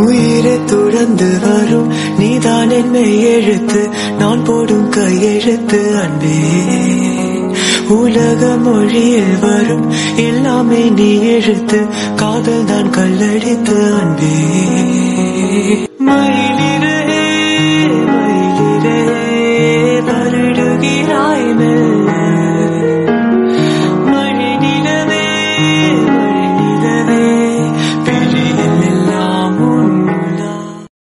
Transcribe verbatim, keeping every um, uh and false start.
உயிரை துறந்து வரும் நீதான் என்னை எழுத்து, நான் போடும் கையெழுத்து அன்பே. உலக மொழியில் வரும் எல்லாமே நீ எழுத்து, காதல் தான் கல்லடித்து அன்பே.